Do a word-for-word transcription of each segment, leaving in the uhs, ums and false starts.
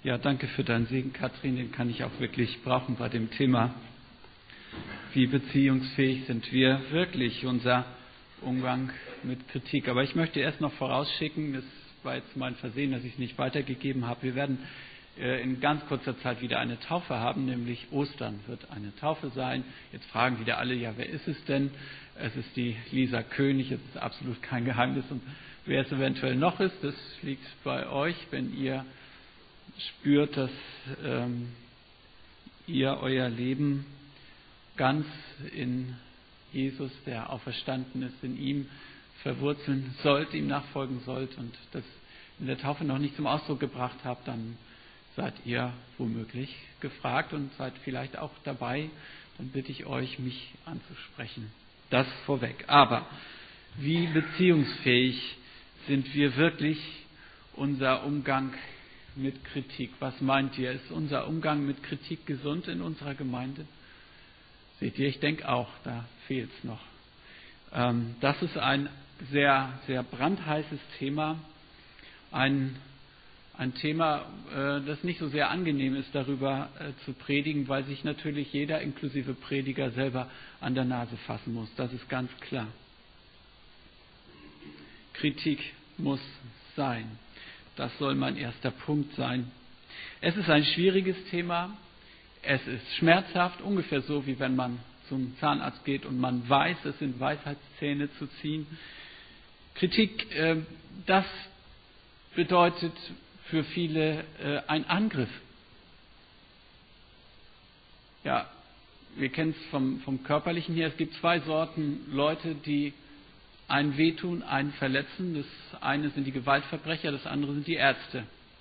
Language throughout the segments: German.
Ja, danke für deinen Segen, Katrin. Den kann ich auch wirklich brauchen bei dem Thema. Wie beziehungsfähig sind wir wirklich, unser Umgang mit Kritik. Aber ich möchte erst noch vorausschicken, das war jetzt mein Versehen, dass ich es nicht weitergegeben habe. Wir werden äh, in ganz kurzer Zeit wieder eine Taufe haben, nämlich Ostern wird eine Taufe sein. Jetzt fragen wieder alle, ja, wer ist es denn? Es ist die Lisa König, es ist absolut kein Geheimnis. Und wer es eventuell noch ist, das liegt bei euch, wenn ihr spürt, dass ähm, ihr euer Leben ganz in Jesus, der auferstanden ist, in ihm verwurzeln sollt, ihm nachfolgen sollt und das in der Taufe noch nicht zum Ausdruck gebracht habt, dann seid ihr womöglich gefragt und seid vielleicht auch dabei. Dann bitte ich euch, mich anzusprechen. Das vorweg. Aber wie beziehungsfähig sind wir wirklich, unser Umgang mit Kritik? Was meint ihr? Ist unser Umgang mit Kritik gesund in unserer Gemeinde? Seht ihr, ich denke auch, da fehlt es noch. Ähm, das ist ein sehr, sehr brandheißes Thema. Ein, ein Thema, äh, das nicht so sehr angenehm ist, darüber äh, zu predigen, weil sich natürlich jeder, inklusive Prediger, selber an der Nase fassen muss. Das ist ganz klar. Kritik muss sein. Das soll mein erster Punkt sein. Es ist ein schwieriges Thema. Es ist schmerzhaft, ungefähr so, wie wenn man zum Zahnarzt geht und man weiß, es sind Weisheitszähne zu ziehen. Kritik, äh, das bedeutet für viele äh, ein Angriff. Ja, wir kennen es vom, vom Körperlichen her. Es gibt zwei Sorten Leute, die einen wehtun, einen verletzen. Das eine sind die Gewaltverbrecher, das andere sind die Ärzte.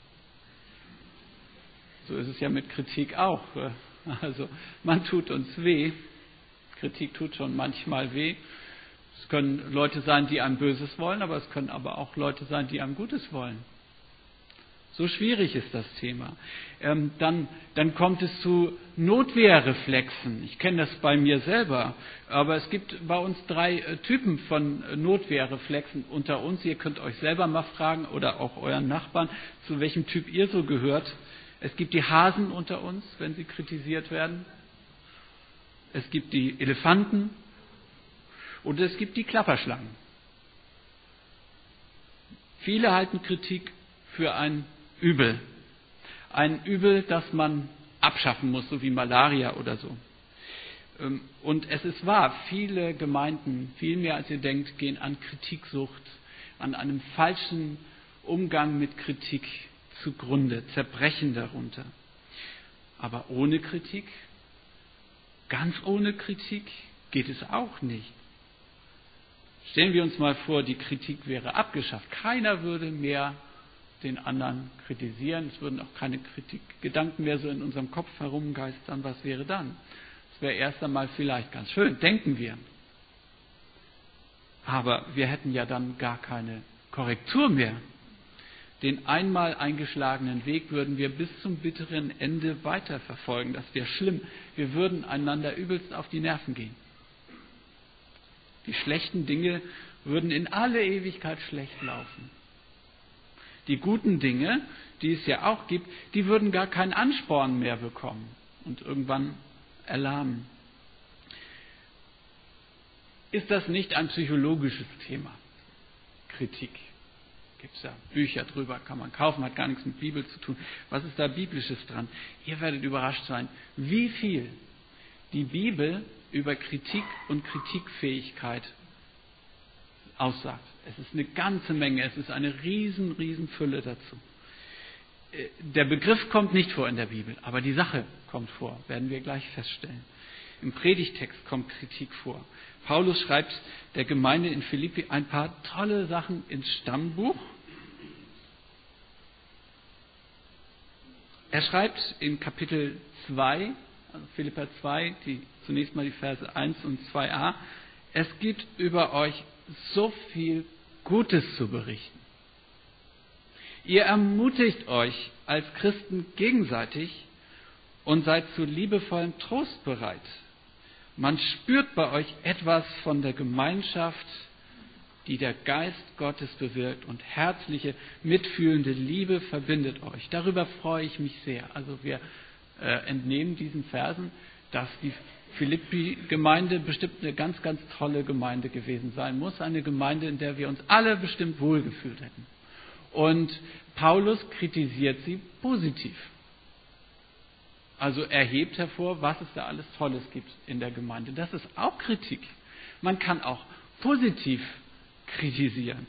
So ist es ja mit Kritik auch. Also man tut uns weh. Kritik tut schon manchmal weh. Es können Leute sein, die einem Böses wollen, aber es können aber auch Leute sein, die einem Gutes wollen. So schwierig ist das Thema. Ähm, dann, dann kommt es zu Notwehrreflexen. Ich kenne das bei mir selber, aber es gibt bei uns drei äh, Typen von äh, Notwehrreflexen unter uns. Ihr könnt euch selber mal fragen oder auch euren Nachbarn, zu welchem Typ ihr so gehört. Es gibt die Hasen unter uns, wenn sie kritisiert werden. Es gibt die Elefanten und es gibt die Klapperschlangen. Viele halten Kritik für ein Übel. Ein Übel, das man abschaffen muss, so wie Malaria oder so. Und es ist wahr, viele Gemeinden, viel mehr als ihr denkt, gehen an Kritiksucht, an einem falschen Umgang mit Kritik zugrunde, zerbrechen darunter. Aber ohne Kritik, ganz ohne Kritik, geht es auch nicht. Stellen wir uns mal vor, die Kritik wäre abgeschafft. Keiner würde mehr den anderen kritisieren. Es würden auch keine Kritikgedanken mehr so in unserem Kopf herumgeistern. Was wäre dann? Das wäre erst einmal vielleicht ganz schön, denken wir. Aber wir hätten ja dann gar keine Korrektur mehr. Den einmal eingeschlagenen Weg würden wir bis zum bitteren Ende weiterverfolgen. Das wäre schlimm. Wir würden einander übelst auf die Nerven gehen. Die schlechten Dinge würden in alle Ewigkeit schlecht laufen. Die guten Dinge, die es ja auch gibt, die würden gar keinen Ansporn mehr bekommen und irgendwann erlahmen. Ist das nicht ein psychologisches Thema? Kritik. Gibt es ja Bücher drüber, kann man kaufen, hat gar nichts mit Bibel zu tun. Was ist da Biblisches dran? Ihr werdet überrascht sein, wie viel die Bibel über Kritik und Kritikfähigkeit aussagt. Es ist eine ganze Menge, es ist eine riesen, riesen Fülle dazu. Der Begriff kommt nicht vor in der Bibel, aber die Sache kommt vor, werden wir gleich feststellen. Im Predigtext kommt Kritik vor. Paulus schreibt der Gemeinde in Philippi ein paar tolle Sachen ins Stammbuch. Er schreibt in Kapitel zwei, also Philipper zwei, die, zunächst mal die Verse eins und zwei a, es gibt über euch so viel Gutes zu berichten. Ihr ermutigt euch als Christen gegenseitig und seid zu liebevollem Trost bereit. Man spürt bei euch etwas von der Gemeinschaft die der Geist Gottes bewirkt, und herzliche, mitfühlende Liebe verbindet euch. Darüber freue ich mich sehr. Also wir äh, entnehmen diesen Versen, dass die Philippi-Gemeinde bestimmt eine ganz, ganz tolle Gemeinde gewesen sein muss. Eine Gemeinde, in der wir uns alle bestimmt wohlgefühlt hätten. Und Paulus kritisiert sie positiv. Also er hebt hervor, was es da alles Tolles gibt in der Gemeinde. Das ist auch Kritik. Man kann auch positiv kritisieren.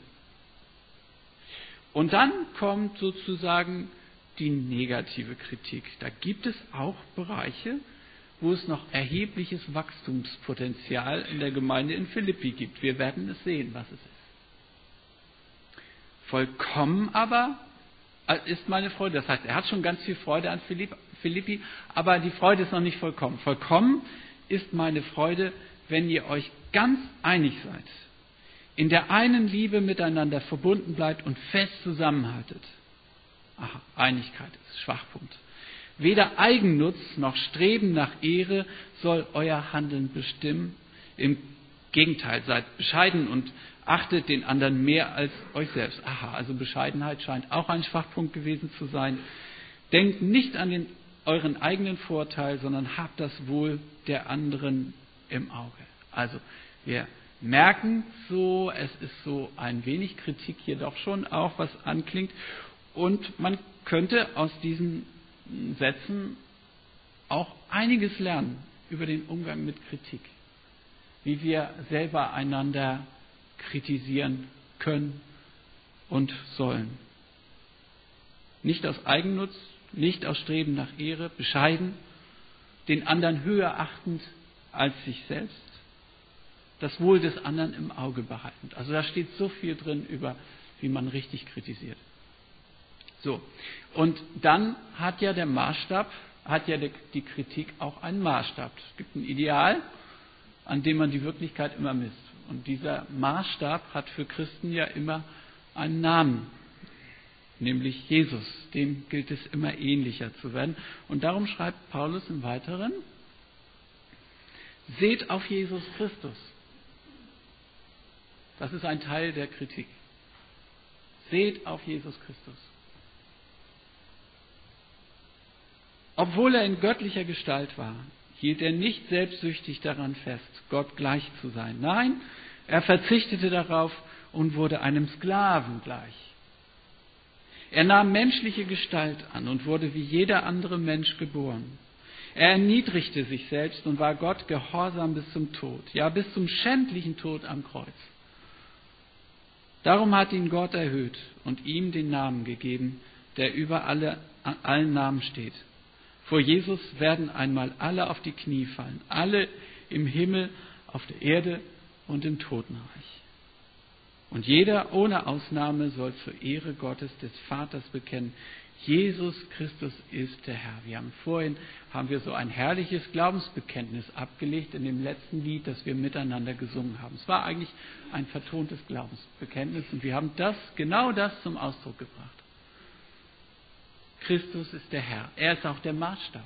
Und dann kommt sozusagen die negative Kritik. Da gibt es auch Bereiche, wo es noch erhebliches Wachstumspotenzial in der Gemeinde in Philippi gibt. Wir werden es sehen, was es ist. Vollkommen aber ist meine Freude. Das heißt, er hat schon ganz viel Freude an Philippi, aber die Freude ist noch nicht vollkommen. Vollkommen ist meine Freude, wenn ihr euch ganz einig seid, in der einen Liebe miteinander verbunden bleibt und fest zusammenhaltet. Aha, Einigkeit ist Schwachpunkt. Weder Eigennutz noch Streben nach Ehre soll euer Handeln bestimmen. Im Gegenteil, seid bescheiden und achtet den anderen mehr als euch selbst. Aha, also Bescheidenheit scheint auch ein Schwachpunkt gewesen zu sein. Denkt nicht an den, euren eigenen Vorteil, sondern habt das Wohl der anderen im Auge. Also wir merken so, es ist so ein wenig Kritik hier doch schon auch, was anklingt. Und man könnte aus diesen Sätzen auch einiges lernen über den Umgang mit Kritik. Wie wir selber einander kritisieren können und sollen. Nicht aus Eigennutz, nicht aus Streben nach Ehre, bescheiden, den anderen höher achtend als sich selbst, das Wohl des anderen im Auge behaltend. Also da steht so viel drin über, wie man richtig kritisiert. So, und dann hat ja der Maßstab, hat ja die Kritik auch einen Maßstab. Es gibt ein Ideal, an dem man die Wirklichkeit immer misst. Und dieser Maßstab hat für Christen ja immer einen Namen, nämlich Jesus. Dem gilt es immer ähnlicher zu werden. Und darum schreibt Paulus im Weiteren: Seht auf Jesus Christus. Das ist ein Teil der Kritik. Seht auf Jesus Christus. Obwohl er in göttlicher Gestalt war, hielt er nicht selbstsüchtig daran fest, Gott gleich zu sein. Nein, er verzichtete darauf und wurde einem Sklaven gleich. Er nahm menschliche Gestalt an und wurde wie jeder andere Mensch geboren. Er erniedrigte sich selbst und war Gott gehorsam bis zum Tod, ja bis zum schändlichen Tod am Kreuz. Darum hat ihn Gott erhöht und ihm den Namen gegeben, der über alle, allen Namen steht. Vor Jesus werden einmal alle auf die Knie fallen, alle im Himmel, auf der Erde und im Totenreich. Und jeder ohne Ausnahme soll zur Ehre Gottes des Vaters bekennen: Jesus Christus ist der Herr. Wir haben vorhin haben wir so ein herrliches Glaubensbekenntnis abgelegt in dem letzten Lied, das wir miteinander gesungen haben. Es war eigentlich ein vertontes Glaubensbekenntnis und wir haben das, genau das zum Ausdruck gebracht. Christus ist der Herr. Er ist auch der Maßstab.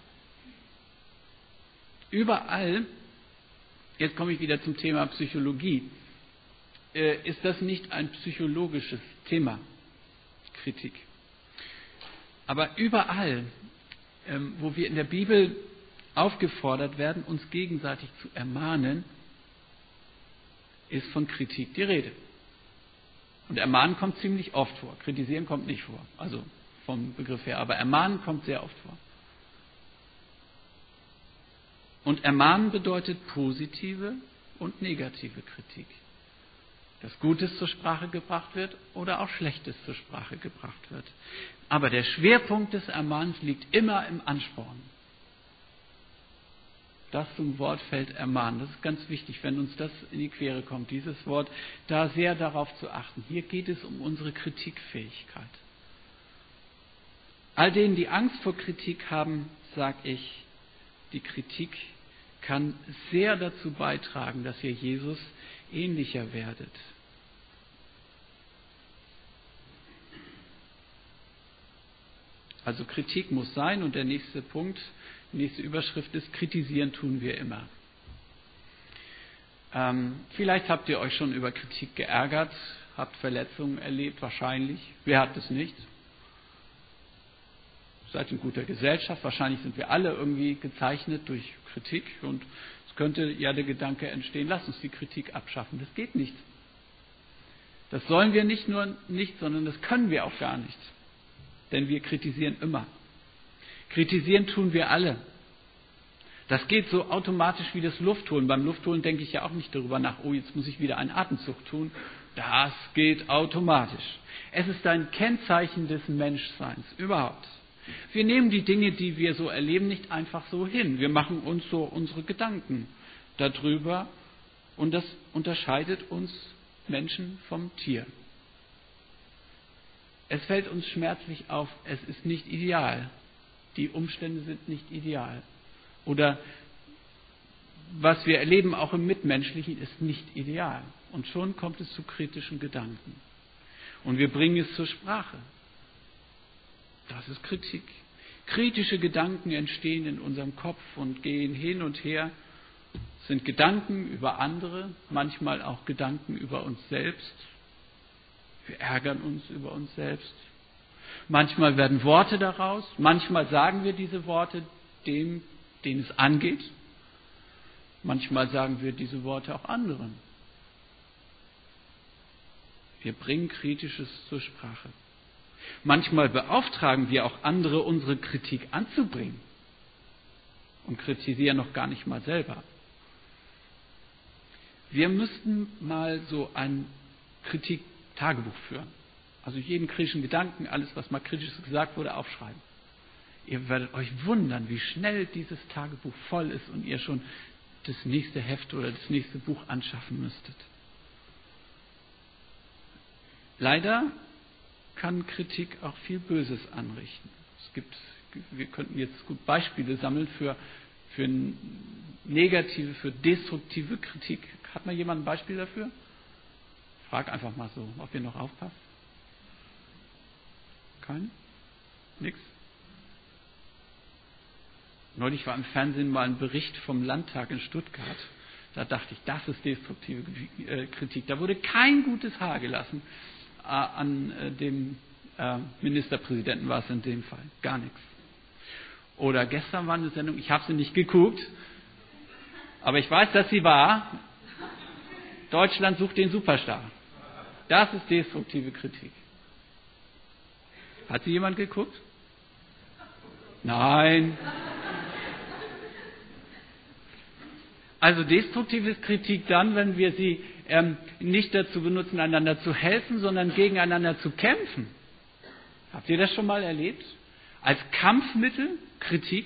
Überall, jetzt komme ich wieder zum Thema Psychologie, ist das nicht ein psychologisches Thema, Kritik. Aber überall, wo wir in der Bibel aufgefordert werden, uns gegenseitig zu ermahnen, ist von Kritik die Rede. Und ermahnen kommt ziemlich oft vor. Kritisieren kommt nicht vor. Also vom Begriff her. Aber ermahnen kommt sehr oft vor. Und ermahnen bedeutet positive und negative Kritik. Dass Gutes zur Sprache gebracht wird oder auch Schlechtes zur Sprache gebracht wird. Aber der Schwerpunkt des Ermahnens liegt immer im Ansporn. Das zum Wortfeld ermahnen. Das ist ganz wichtig, wenn uns das in die Quere kommt, dieses Wort, da sehr darauf zu achten. Hier geht es um unsere Kritikfähigkeit. All denen, die Angst vor Kritik haben, sage ich, die Kritik kann sehr dazu beitragen, dass ihr Jesus ähnlicher werdet. Also Kritik muss sein und der nächste Punkt, die nächste Überschrift ist: Kritisieren tun wir immer. Ähm, vielleicht habt ihr euch schon über Kritik geärgert, habt Verletzungen erlebt, wahrscheinlich. Wer hat das nicht? Seid in guter Gesellschaft. Wahrscheinlich sind wir alle irgendwie gezeichnet durch Kritik. Und es könnte ja der Gedanke entstehen, lasst uns die Kritik abschaffen. Das geht nicht. Das sollen wir nicht nur nicht, sondern das können wir auch gar nicht. Denn wir kritisieren immer. Kritisieren tun wir alle. Das geht so automatisch wie das Luftholen. Beim Luftholen denke ich ja auch nicht darüber nach, oh, jetzt muss ich wieder einen Atemzug tun. Das geht automatisch. Es ist ein Kennzeichen des Menschseins überhaupt. Wir nehmen die Dinge, die wir so erleben, nicht einfach so hin. Wir machen uns so unsere Gedanken darüber und das unterscheidet uns Menschen vom Tier. Es fällt uns schmerzlich auf, es ist nicht ideal. Die Umstände sind nicht ideal. Oder was wir erleben, auch im Mitmenschlichen, ist nicht ideal. Und schon kommt es zu kritischen Gedanken. Und wir bringen es zur Sprache. Das ist Kritik. Kritische Gedanken entstehen in unserem Kopf und gehen hin und her. Es sind Gedanken über andere, manchmal auch Gedanken über uns selbst. Wir ärgern uns über uns selbst. Manchmal werden Worte daraus, manchmal sagen wir diese Worte dem, den es angeht. Manchmal sagen wir diese Worte auch anderen. Wir bringen Kritisches zur Sprache. Manchmal beauftragen wir auch andere, unsere Kritik anzubringen und kritisieren noch gar nicht mal selber. Wir müssten mal so ein Kritik-Tagebuch führen. Also jeden kritischen Gedanken, alles, was mal kritisch gesagt wurde, aufschreiben. Ihr werdet euch wundern, wie schnell dieses Tagebuch voll ist und ihr schon das nächste Heft oder das nächste Buch anschaffen müsstet. Leider kann Kritik auch viel Böses anrichten. Es gibt, wir könnten jetzt gut Beispiele sammeln für, für negative, für destruktive Kritik. Hat mal jemand ein Beispiel dafür? Frag einfach mal so, ob ihr noch aufpasst. Kein? Nix? Neulich war im Fernsehen mal ein Bericht vom Landtag in Stuttgart. Da dachte ich, das ist destruktive Kritik. Da wurde kein gutes Haar gelassen. An dem Ministerpräsidenten war es in dem Fall. Gar nichts. Oder gestern war eine Sendung, ich habe sie nicht geguckt, aber ich weiß, dass sie war. Deutschland sucht den Superstar. Das ist destruktive Kritik. Hat sie jemand geguckt? Nein. Also destruktive Kritik dann, wenn wir sie ähm, nicht dazu benutzen, einander zu helfen, sondern gegeneinander zu kämpfen. Habt ihr das schon mal erlebt? Als Kampfmittel Kritik?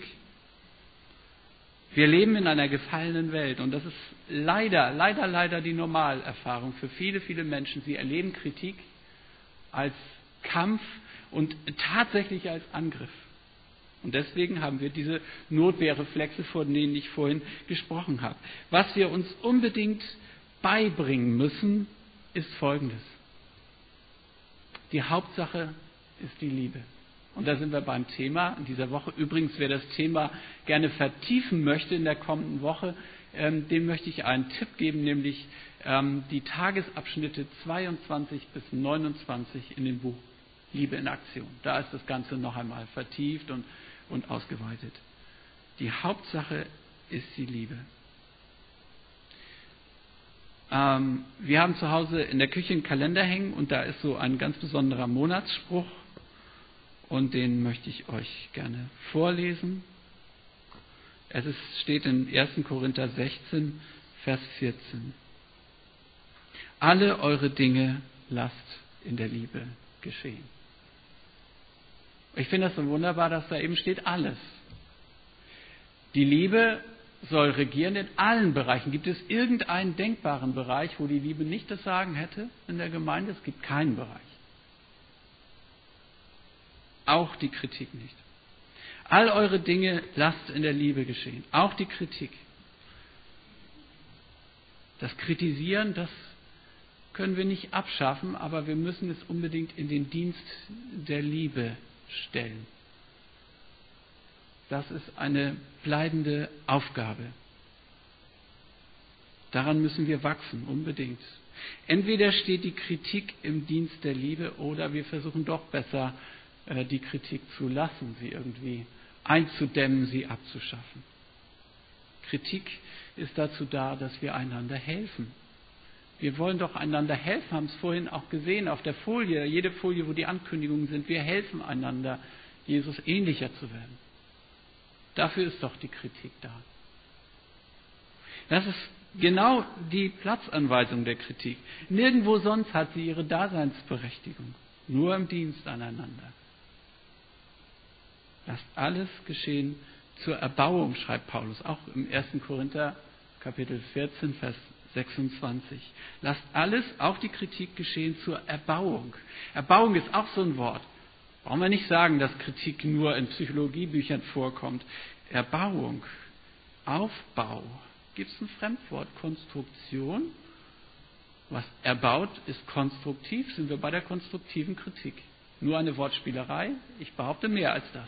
Wir leben in einer gefallenen Welt und das ist leider, leider, leider die Normalerfahrung für viele, viele Menschen. Sie erleben Kritik als Kampf und tatsächlich als Angriff. Und deswegen haben wir diese Notwehrreflexe, von denen ich vorhin gesprochen habe. Was wir uns unbedingt beibringen müssen, ist Folgendes. Die Hauptsache ist die Liebe. Und da sind wir beim Thema in dieser Woche. Übrigens, wer das Thema gerne vertiefen möchte in der kommenden Woche, ähm, dem möchte ich einen Tipp geben, nämlich ähm, die Tagesabschnitte zweiundzwanzig bis neunundzwanzig in dem Buch Liebe in Aktion. Da ist das Ganze noch einmal vertieft und, und ausgeweitet. Die Hauptsache ist die Liebe. Ähm, wir haben zu Hause in der Küche einen Kalender hängen und da ist so ein ganz besonderer Monatsspruch und den möchte ich euch gerne vorlesen. Es ist, steht in ersten Korinther sechzehn, Vers vierzehn. Alle eure Dinge lasst in der Liebe geschehen. Ich finde das so wunderbar, dass da eben steht alles. Die Liebe soll regieren in allen Bereichen. Gibt es irgendeinen denkbaren Bereich, wo die Liebe nicht das Sagen hätte in der Gemeinde? Es gibt keinen Bereich. Auch die Kritik nicht. All eure Dinge lasst in der Liebe geschehen. Auch die Kritik. Das Kritisieren, das können wir nicht abschaffen, aber wir müssen es unbedingt in den Dienst der Liebe stellen. Das ist eine bleibende Aufgabe. Daran müssen wir wachsen, unbedingt. Entweder steht die Kritik im Dienst der Liebe oder wir versuchen doch besser, die Kritik zu lassen, sie irgendwie einzudämmen, sie abzuschaffen. Kritik ist dazu da, dass wir einander helfen. Wir wollen doch einander helfen, haben es vorhin auch gesehen auf der Folie, jede Folie, wo die Ankündigungen sind. Wir helfen einander, Jesus ähnlicher zu werden. Dafür ist doch die Kritik da. Das ist genau die Platzanweisung der Kritik. Nirgendwo sonst hat sie ihre Daseinsberechtigung. Nur im Dienst aneinander. Lasst alles geschehen zur Erbauung, schreibt Paulus, auch im ersten Korinther Kapitel vierzehn, Vers sechsundzwanzig. Lasst alles, auch die Kritik, geschehen zur Erbauung. Erbauung ist auch so ein Wort. Brauchen wir nicht sagen, dass Kritik nur in Psychologiebüchern vorkommt. Erbauung, Aufbau. Gibt es ein Fremdwort? Konstruktion. Was erbaut, ist konstruktiv. Sind wir bei der konstruktiven Kritik. Nur eine Wortspielerei? Ich behaupte mehr als das.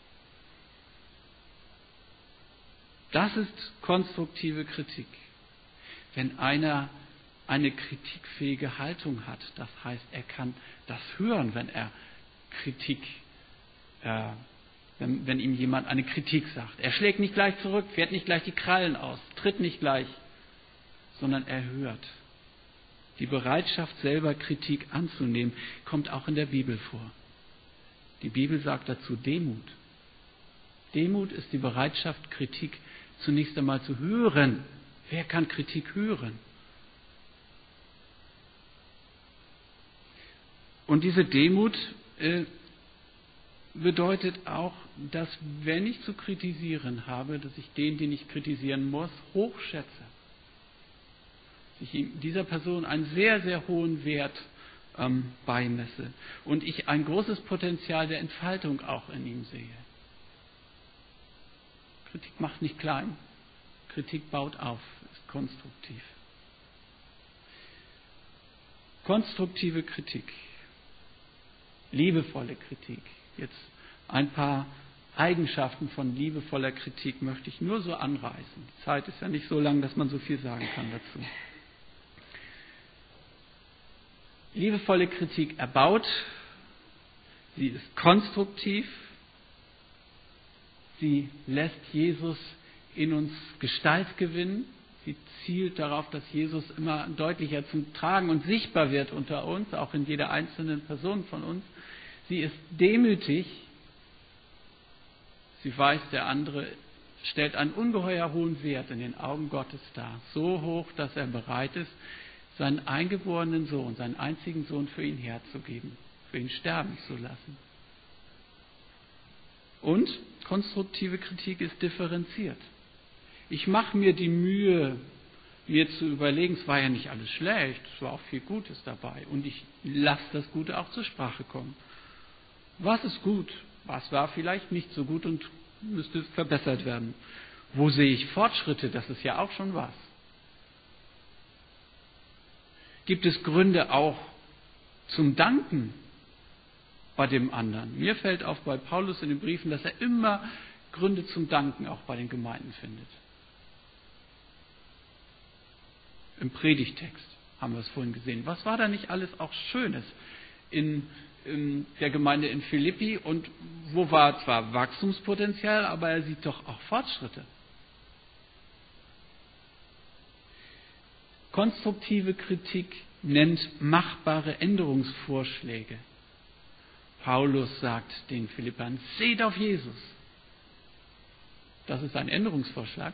Das ist konstruktive Kritik. Wenn einer eine kritikfähige Haltung hat, das heißt, er kann das hören, wenn er Kritik, äh, wenn, wenn ihm jemand eine Kritik sagt. Er schlägt nicht gleich zurück, fährt nicht gleich die Krallen aus, tritt nicht gleich, sondern er hört. Die Bereitschaft, selber Kritik anzunehmen, kommt auch in der Bibel vor. Die Bibel sagt dazu Demut. Demut ist die Bereitschaft, Kritik zunächst einmal zu hören. Wer kann Kritik hören? Und diese Demut äh, bedeutet auch, dass wenn ich zu kritisieren habe, dass ich den, den ich kritisieren muss, hochschätze. Dass ich dieser Person einen sehr, sehr hohen Wert ähm, beimesse und ich ein großes Potenzial der Entfaltung auch in ihm sehe. Kritik macht nicht klein. Kritik baut auf, ist konstruktiv. Konstruktive Kritik, liebevolle Kritik. Jetzt ein paar Eigenschaften von liebevoller Kritik möchte ich nur so anreißen. Die Zeit ist ja nicht so lang, dass man so viel sagen kann dazu. Liebevolle Kritik erbaut, sie ist konstruktiv, sie lässt Jesus in uns Gestalt gewinnen. Sie zielt darauf, dass Jesus immer deutlicher zum Tragen und sichtbar wird unter uns, auch in jeder einzelnen Person von uns. Sie ist demütig. Sie weiß, der andere stellt einen ungeheuer hohen Wert in den Augen Gottes dar. So hoch, dass er bereit ist, seinen eingeborenen Sohn, seinen einzigen Sohn für ihn herzugeben, für ihn sterben zu lassen. Und konstruktive Kritik ist differenziert. Ich mache mir die Mühe, mir zu überlegen, es war ja nicht alles schlecht, es war auch viel Gutes dabei. Und ich lasse das Gute auch zur Sprache kommen. Was ist gut? Was war vielleicht nicht so gut und müsste verbessert werden? Wo sehe ich Fortschritte? Das ist ja auch schon was. Gibt es Gründe auch zum Danken bei dem anderen? Mir fällt auf bei Paulus in den Briefen, dass er immer Gründe zum Danken auch bei den Gemeinden findet. Im Predigtext haben wir es vorhin gesehen. Was war da nicht alles auch Schönes in, in der Gemeinde in Philippi? Und wo war zwar Wachstumspotenzial, aber er sieht doch auch Fortschritte. Konstruktive Kritik nennt machbare Änderungsvorschläge. Paulus sagt den Philippern, seht auf Jesus. Das ist ein Änderungsvorschlag.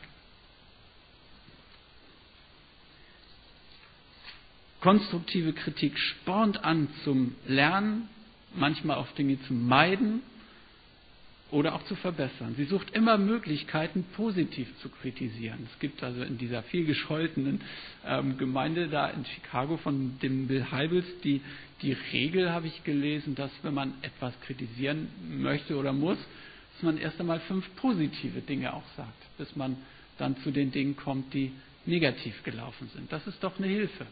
Konstruktive Kritik spornt an zum Lernen, manchmal auch Dinge zu meiden oder auch zu verbessern. Sie sucht immer Möglichkeiten, positiv zu kritisieren. Es gibt also in dieser viel gescholtenen ähm, Gemeinde da in Chicago von dem Bill Hybels die, die Regel, habe ich gelesen, dass wenn man etwas kritisieren möchte oder muss, dass man erst einmal fünf positive Dinge auch sagt, bis man dann zu den Dingen kommt, die negativ gelaufen sind. Das ist doch eine Hilfe.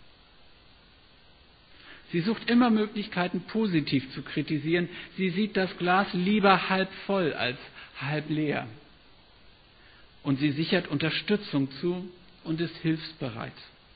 Sie sucht immer Möglichkeiten, positiv zu kritisieren. Sie sieht das Glas lieber halb voll als halb leer. Und sie sichert Unterstützung zu, und ist hilfsbereit.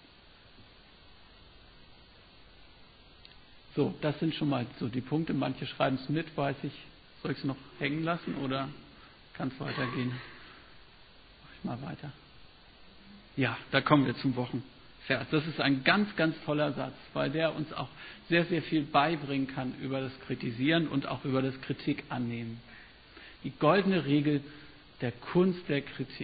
So, das sind schon mal so die Punkte. Manche schreiben es mit, weiß ich. Soll ich es noch hängen lassen oder kann es weitergehen? Mach ich mal weiter. Ja, da kommen wir zum Wochenvers. Das ist ein ganz, ganz toller Satz, weil der uns auch sehr, sehr viel beibringen kann über das Kritisieren und auch über das Kritik annehmen. Die goldene Regel der Kunst der Kritik.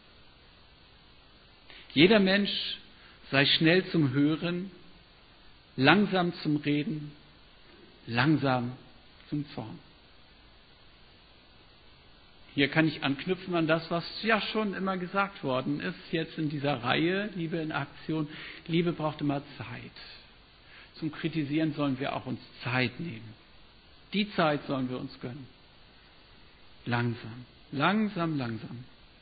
Jeder Mensch sei schnell zum Hören, langsam zum Reden, langsam zum Zorn. Hier kann ich anknüpfen an das, was ja schon immer gesagt worden ist, jetzt in dieser Reihe, Liebe in Aktion. Liebe braucht immer Zeit. Zum Kritisieren sollen wir auch uns Zeit nehmen. Die Zeit sollen wir uns gönnen. Langsam, langsam, langsam.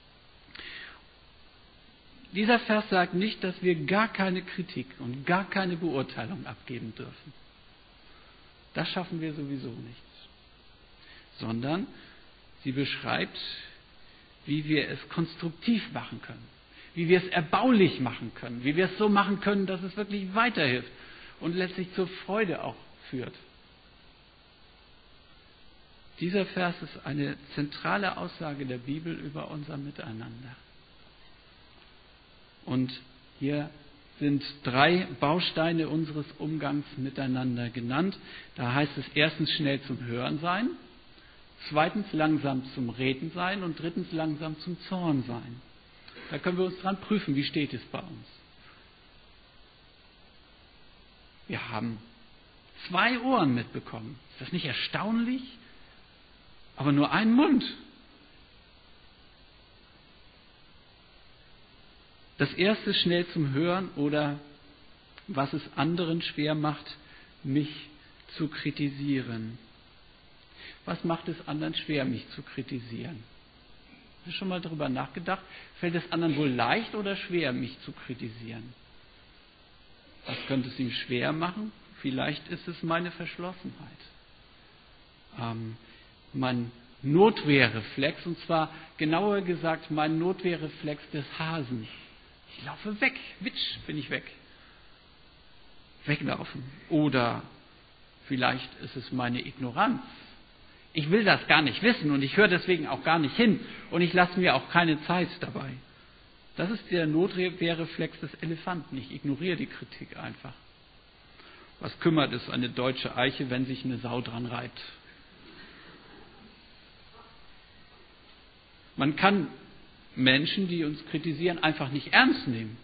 Dieser Vers sagt nicht, dass wir gar keine Kritik und gar keine Beurteilung abgeben dürfen. Das schaffen wir sowieso nicht. Sondern sie beschreibt, wie wir es konstruktiv machen können, wie wir es erbaulich machen können, wie wir es so machen können, dass es wirklich weiterhilft und letztlich zur Freude auch führt. Dieser Vers ist eine zentrale Aussage der Bibel über unser Miteinander. Und hier sind drei Bausteine unseres Umgangs miteinander genannt. Da heißt es erstens schnell zum Hören sein, zweitens langsam zum Reden sein und drittens langsam zum Zorn sein. Da können wir uns dran prüfen, wie steht es bei uns. Wir haben zwei Ohren mitbekommen. Ist das nicht erstaunlich? Aber nur einen Mund. Das erste schnell zum Hören oder was es anderen schwer macht, mich zu kritisieren. Was macht es anderen schwer, mich zu kritisieren? Hast du schon mal darüber nachgedacht? Fällt es anderen wohl leicht oder schwer, mich zu kritisieren? Was könnte es ihm schwer machen? Vielleicht ist es meine Verschlossenheit. Ähm, mein Notwehrreflex, und zwar genauer gesagt mein Notwehrreflex des Hasen. Ich laufe weg, witsch, bin ich weg. Weglaufen. Oder vielleicht ist es meine Ignoranz. Ich will das gar nicht wissen und ich höre deswegen auch gar nicht hin und ich lasse mir auch keine Zeit dabei. Das ist der Notwehrreflex des Elefanten. Ich ignoriere die Kritik einfach. Was kümmert es eine deutsche Eiche, wenn sich eine Sau dran reibt? Man kann Menschen, die uns kritisieren, einfach nicht ernst nehmen.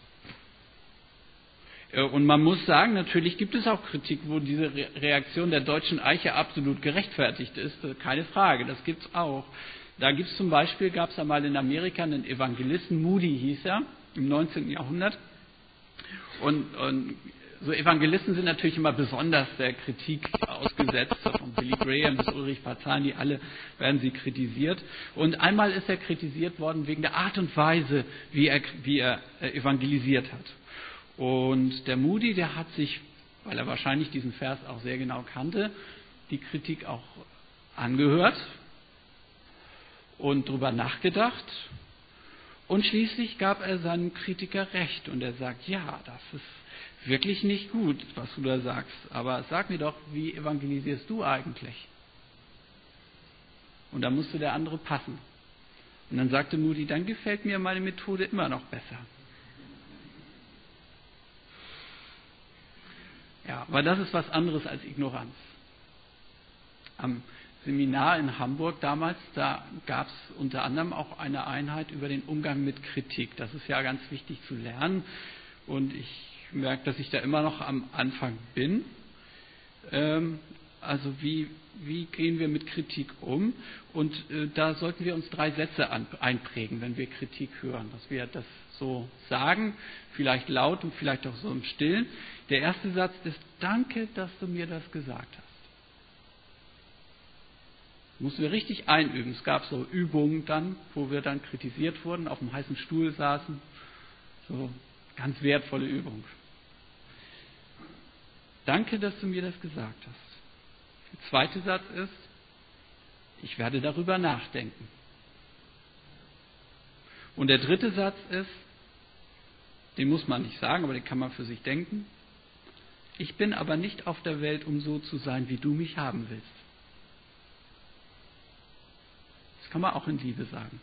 Und man muss sagen, natürlich gibt es auch Kritik, wo diese Reaktion der deutschen Eiche absolut gerechtfertigt ist. Keine Frage, das gibt es auch. Da gibt es zum Beispiel, gab es einmal in Amerika einen Evangelisten, Moody hieß er, im neunzehnten Jahrhundert. Und, und so Evangelisten sind natürlich immer besonders der Kritik ausgesetzt, von Billy Graham bis Ulrich Parzani, alle werden sie kritisiert. Und einmal ist er kritisiert worden wegen der Art und Weise, wie er, wie er evangelisiert hat. Und der Moody, der hat sich, weil er wahrscheinlich diesen Vers auch sehr genau kannte, die Kritik auch angehört und darüber nachgedacht. Und schließlich gab er seinem Kritiker recht und er sagt, ja, das ist wirklich nicht gut, was du da sagst. Aber sag mir doch, wie evangelisierst du eigentlich? Und da musste der andere passen. Und dann sagte Moody, dann gefällt mir meine Methode immer noch besser. Ja, aber das ist was anderes als Ignoranz. Am Seminar in Hamburg damals, da gab es unter anderem auch eine Einheit über den Umgang mit Kritik. Das ist ja ganz wichtig zu lernen und ich merke, dass ich da immer noch am Anfang bin. Ähm, also wie, wie gehen wir mit Kritik um? Und äh, da sollten wir uns drei Sätze an, einprägen, wenn wir Kritik hören, dass wir das so sagen, vielleicht laut und vielleicht auch so im Stillen. Der erste Satz ist, danke, dass du mir das gesagt hast. Mussten wir richtig einüben. Es gab so Übungen dann, wo wir dann kritisiert wurden, auf dem heißen Stuhl saßen. So ganz wertvolle Übung. Danke, dass du mir das gesagt hast. Der zweite Satz ist, ich werde darüber nachdenken. Und der dritte Satz ist, Den muss man nicht sagen, aber den kann man für sich denken. Ich bin aber nicht auf der Welt, um so zu sein, wie du mich haben willst. Das kann man auch in Liebe sagen.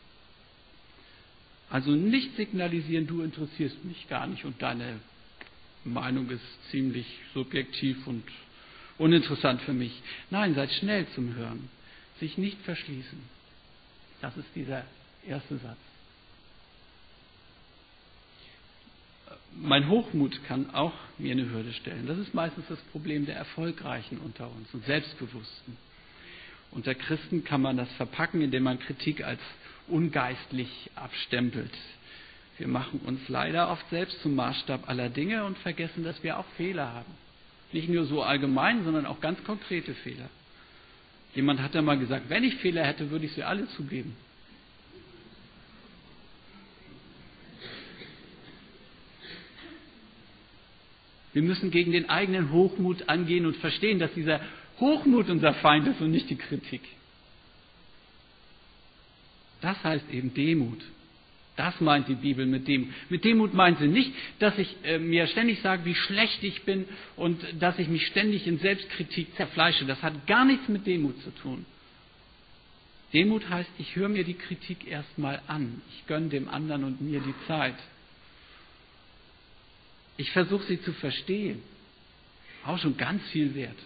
Also nicht signalisieren, du interessierst mich gar nicht und deine Meinung ist ziemlich subjektiv und uninteressant für mich. Nein, seid schnell zum Hören. Sich nicht verschließen. Das ist dieser erste Satz. Mein Hochmut kann auch mir eine Hürde stellen. Das ist meistens das Problem der Erfolgreichen unter uns und Selbstbewussten. Unter Christen kann man das verpacken, indem man Kritik als ungeistlich abstempelt. Wir machen uns leider oft selbst zum Maßstab aller Dinge und vergessen, dass wir auch Fehler haben. Nicht nur so allgemein, sondern auch ganz konkrete Fehler. Jemand hat ja mal gesagt, wenn ich Fehler hätte, würde ich sie alle zugeben. Wir müssen gegen den eigenen Hochmut angehen und verstehen, dass dieser Hochmut unser Feind ist und nicht die Kritik. Das heißt eben Demut. Das meint die Bibel mit Demut. Mit Demut meint sie nicht, dass ich äh, mir ständig sage, wie schlecht ich bin und dass ich mich ständig in Selbstkritik zerfleische. Das hat gar nichts mit Demut zu tun. Demut heißt, ich höre mir die Kritik erstmal an. Ich gönne dem anderen und mir die Zeit. Ich versuche sie zu verstehen. Auch schon ganz viel wert.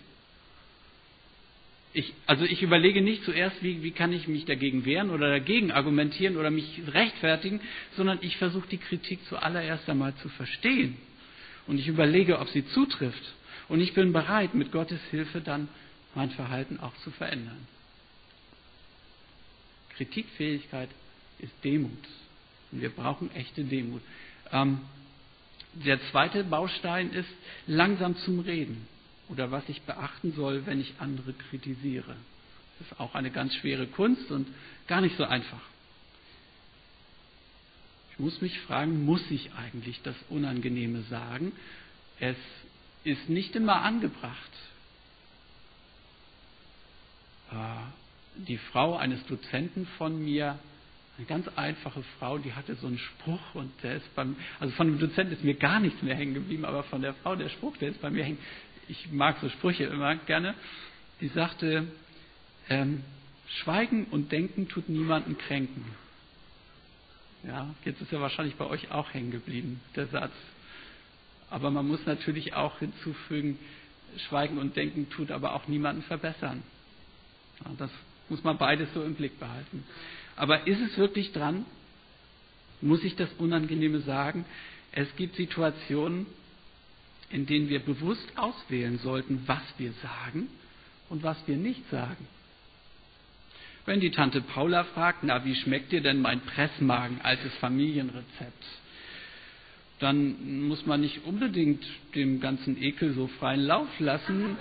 Ich, also ich überlege nicht zuerst, wie, wie kann ich mich dagegen wehren oder dagegen argumentieren oder mich rechtfertigen, sondern ich versuche die Kritik zuallererst einmal zu verstehen. Und ich überlege, ob sie zutrifft. Und ich bin bereit, mit Gottes Hilfe dann mein Verhalten auch zu verändern. Kritikfähigkeit ist Demut. Und wir brauchen echte Demut. Ähm, der zweite Baustein ist langsam zum Reden. Oder was ich beachten soll, wenn ich andere kritisiere. Das ist auch eine ganz schwere Kunst und gar nicht so einfach. Ich muss mich fragen, muss ich eigentlich das Unangenehme sagen? Es ist nicht immer angebracht. Die Frau eines Dozenten von mir, eine ganz einfache Frau, die hatte so einen Spruch und der ist beim, also von dem Dozenten ist mir gar nichts mehr hängen geblieben, aber von der Frau, der Spruch, der ist bei mir hängen. Ich mag so Sprüche immer gerne. Die sagte, ähm, Schweigen und Denken tut niemanden kränken. Ja, jetzt ist ja wahrscheinlich bei euch auch hängen geblieben, der Satz. Aber man muss natürlich auch hinzufügen, Schweigen und Denken tut aber auch niemanden verbessern. Ja, das muss man beides so im Blick behalten. Aber ist es wirklich dran? Muss ich das Unangenehme sagen? Es gibt Situationen, in denen wir bewusst auswählen sollten, was wir sagen und was wir nicht sagen. Wenn die Tante Paula fragt, na, wie schmeckt dir denn mein Pressmagen, altes Familienrezept? Dann muss man nicht unbedingt dem ganzen Ekel so freien Lauf lassen.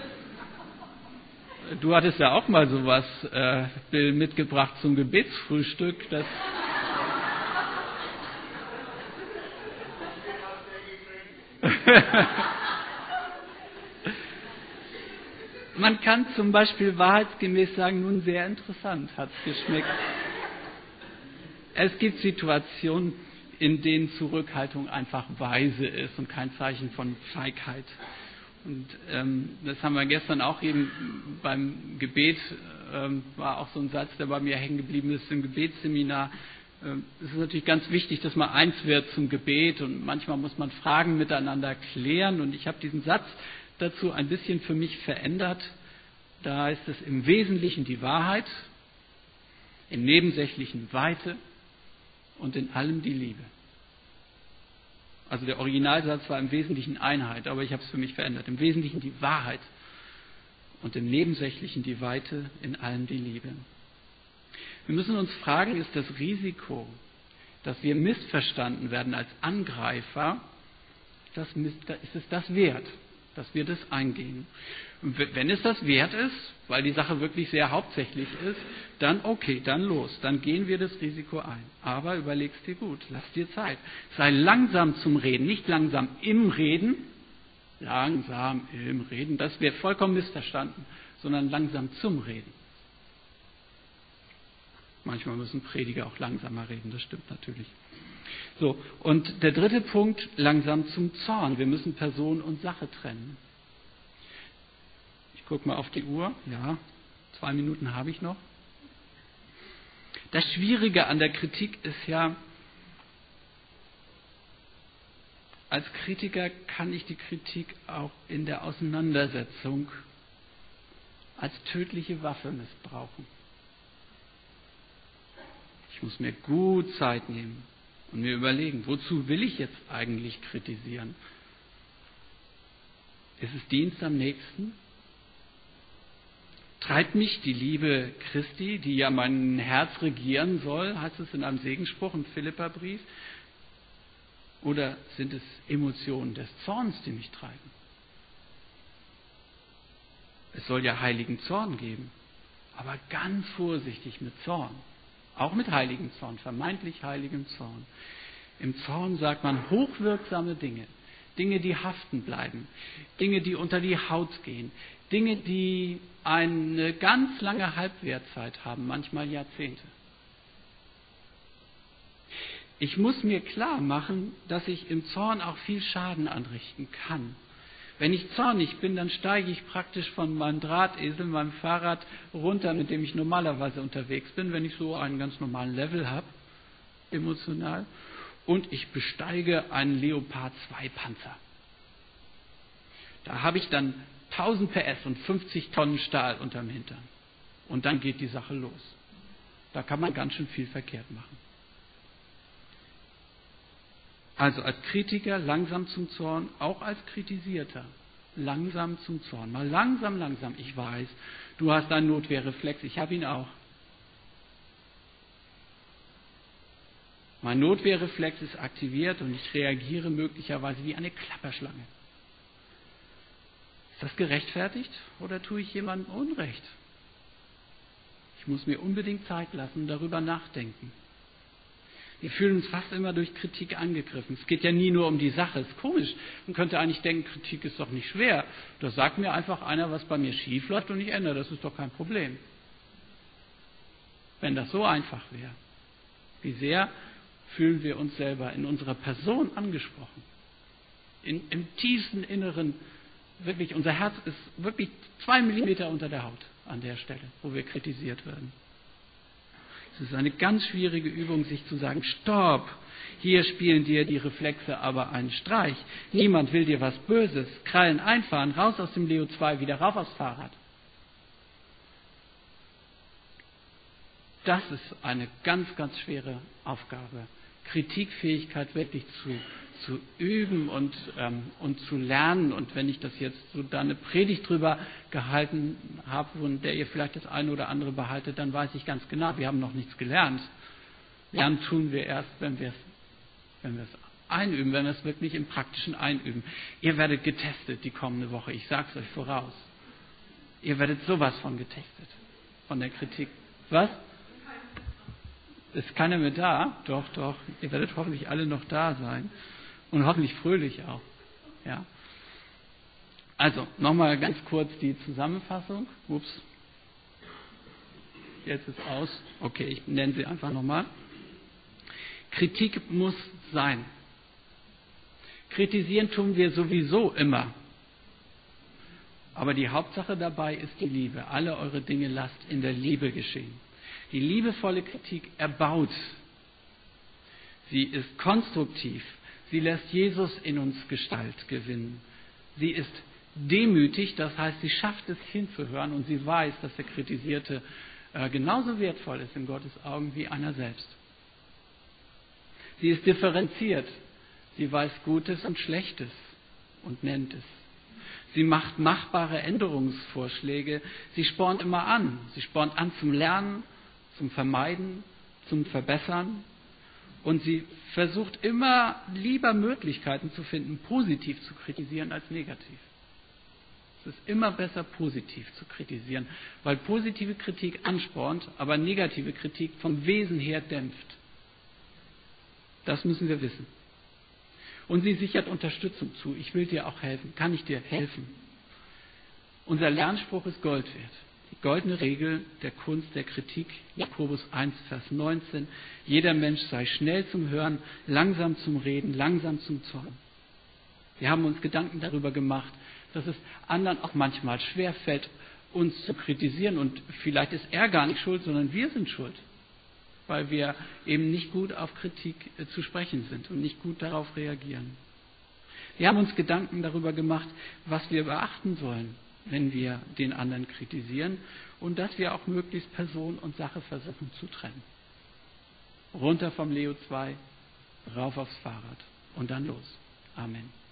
Du hattest ja auch mal sowas, äh, Bill, mitgebracht zum Gebetsfrühstück. Das Man kann zum Beispiel wahrheitsgemäß sagen, nun sehr interessant, hat es geschmeckt. Es gibt Situationen, in denen Zurückhaltung einfach weise ist und kein Zeichen von Feigheit. Und ähm, das haben wir gestern auch eben beim Gebet, ähm, war auch so ein Satz, der bei mir hängen geblieben ist im Gebetsseminar. Ähm, es ist natürlich ganz wichtig, dass man eins wird zum Gebet und manchmal muss man Fragen miteinander klären. Und ich habe diesen Satz dazu ein bisschen für mich verändert. Da heißt es im Wesentlichen die Wahrheit, im Nebensächlichen Weite und in allem die Liebe. Also der Originalsatz war im Wesentlichen Einheit, aber ich habe es für mich verändert. Im Wesentlichen die Wahrheit und im Nebensächlichen die Weite, in allem die Liebe. Wir müssen uns fragen, ist das Risiko, dass wir missverstanden werden als Angreifer, das, ist es das wert, dass wir das eingehen? Und wenn es das wert ist, weil die Sache wirklich sehr hauptsächlich ist, dann okay, dann los, dann gehen wir das Risiko ein. Aber überleg's dir gut, lass dir Zeit. Sei langsam zum Reden, nicht langsam im Reden, langsam im Reden, das wäre vollkommen missverstanden, sondern langsam zum Reden. Manchmal müssen Prediger auch langsamer reden, das stimmt natürlich. So, und der dritte Punkt, langsam zum Zorn. Wir müssen Person und Sache trennen. Ich gucke mal auf die Uhr. Ja, zwei Minuten habe ich noch. Das Schwierige an der Kritik ist ja, als Kritiker kann ich die Kritik auch in der Auseinandersetzung als tödliche Waffe missbrauchen. Ich muss mir gut Zeit nehmen und mir überlegen, wozu will ich jetzt eigentlich kritisieren? Ist es Dienst am Nächsten? Treibt mich die Liebe Christi, die ja mein Herz regieren soll, heißt es in einem Segensspruch im Philipperbrief? Oder sind es Emotionen des Zorns, die mich treiben? Es soll ja heiligen Zorn geben, aber ganz vorsichtig mit Zorn. Auch mit heiligem Zorn, vermeintlich heiligem Zorn. Im Zorn sagt man hochwirksame Dinge, Dinge, die haften bleiben, Dinge, die unter die Haut gehen, Dinge, die eine ganz lange Halbwertzeit haben, manchmal Jahrzehnte. Ich muss mir klar machen, dass ich im Zorn auch viel Schaden anrichten kann. Wenn ich zornig bin, dann steige ich praktisch von meinem Drahtesel, meinem Fahrrad runter, mit dem ich normalerweise unterwegs bin, wenn ich so einen ganz normalen Level habe, emotional, und ich besteige einen Leopard zwei Panzer. Da habe ich dann tausend P S und fünfzig Tonnen Stahl unterm Hintern. Und dann geht die Sache los. Da kann man ganz schön viel verkehrt machen. Also als Kritiker langsam zum Zorn, auch als Kritisierter langsam zum Zorn. Mal langsam, langsam. Ich weiß, du hast einen Notwehrreflex, ich habe ihn auch. Mein Notwehrreflex ist aktiviert und ich reagiere möglicherweise wie eine Klapperschlange. Ist das gerechtfertigt oder tue ich jemandem Unrecht? Ich muss mir unbedingt Zeit lassen, darüber nachdenken. Wir fühlen uns fast immer durch Kritik angegriffen. Es geht ja nie nur um die Sache. Es ist komisch. Man könnte eigentlich denken, Kritik ist doch nicht schwer. Da sagt mir einfach einer, was bei mir schief läuft und ich ändere. Das ist doch kein Problem. Wenn das so einfach wäre. Wie sehr fühlen wir uns selber in unserer Person angesprochen? In, Im tiefsten Inneren, wirklich, unser Herz ist wirklich zwei Millimeter unter der Haut an der Stelle, wo wir kritisiert werden. Es ist eine ganz schwierige Übung, sich zu sagen, stopp, hier spielen dir die Reflexe aber einen Streich. Niemand will dir was Böses. Krallen einfahren, raus aus dem Leo zwei, wieder rauf aufs Fahrrad. Das ist eine ganz, ganz schwere Aufgabe. Kritikfähigkeit wirklich zu, zu üben und, ähm, und zu lernen. Und wenn ich das jetzt so da eine Predigt drüber gehalten habe, von der ihr vielleicht das eine oder andere behaltet, dann weiß ich ganz genau, wir haben noch nichts gelernt. Lernen tun wir erst, wenn wir es wenn wir es einüben, wenn wir es wirklich im Praktischen einüben. Ihr werdet getestet die kommende Woche, ich sage es euch voraus. Ihr werdet sowas von getestet, von der Kritik. Was? Ist keiner mehr da? Doch, doch. Ihr werdet hoffentlich alle noch da sein. Und hoffentlich fröhlich auch. Ja. Also, nochmal ganz kurz die Zusammenfassung. Ups. Jetzt ist aus. Okay, ich nenne sie einfach nochmal. Kritik muss sein. Kritisieren tun wir sowieso immer. Aber die Hauptsache dabei ist die Liebe. Alle eure Dinge lasst in der Liebe geschehen. Die liebevolle Kritik erbaut. Sie ist konstruktiv. Sie lässt Jesus in uns Gestalt gewinnen. Sie ist demütig, das heißt, sie schafft es hinzuhören und sie weiß, dass der Kritisierte äh, genauso wertvoll ist in Gottes Augen wie einer selbst. Sie ist differenziert. Sie weiß Gutes und Schlechtes und nennt es. Sie macht machbare Änderungsvorschläge. Sie spornt immer an. Sie spornt an zum Lernen, zum Vermeiden, zum Verbessern. Und sie versucht immer lieber Möglichkeiten zu finden, positiv zu kritisieren als negativ. Es ist immer besser, positiv zu kritisieren, weil positive Kritik anspornt, aber negative Kritik vom Wesen her dämpft. Das müssen wir wissen. Und sie sichert Unterstützung zu. Ich will dir auch helfen. Kann ich dir helfen? Unser Lernspruch ist Gold wert. Die goldene Regel der Kunst der Kritik, Jakobus eins, Vers neunzehn. Jeder Mensch sei schnell zum Hören, langsam zum Reden, langsam zum Zorn. Wir haben uns Gedanken darüber gemacht, dass es anderen auch manchmal schwerfällt, uns zu kritisieren. Und vielleicht ist er gar nicht schuld, sondern wir sind schuld, weil wir eben nicht gut auf Kritik zu sprechen sind und nicht gut darauf reagieren. Wir haben uns Gedanken darüber gemacht, was wir beachten sollen, wenn wir den anderen kritisieren, und dass wir auch möglichst Person und Sache versuchen zu trennen. Runter vom Leo zwei, rauf aufs Fahrrad und dann los. Amen.